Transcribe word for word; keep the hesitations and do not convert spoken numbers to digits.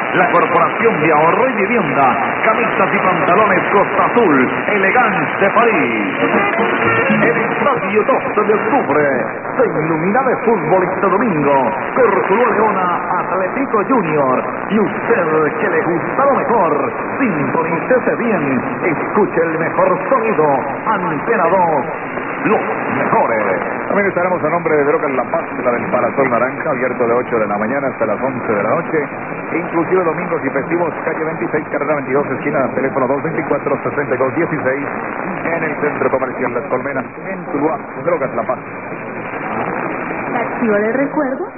La Corporación de Ahorro y Vivienda, camisas y pantalones Costa Azul, Elegance de París. El estadio doce de octubre se ilumina de fútbol este domingo. Cortuluá Leona, Atlético Junior. Y usted que le gusta lo mejor, sintonícese bien, escuche el mejor sonido. Antena dos, los mejores. También estaremos a nombre de Drogas La Paz, la del Parasol Naranja, abierto de ocho de la mañana hasta las once de la noche, inclusive domingos y festivos, calle veintiséis, carrera veintidós, esquina, teléfono dos veinticuatro, sesenta y dos dieciséis, en el Centro Comercial Las Colmenas, en Tuluá. Drogas La Paz. La activa de recuerdo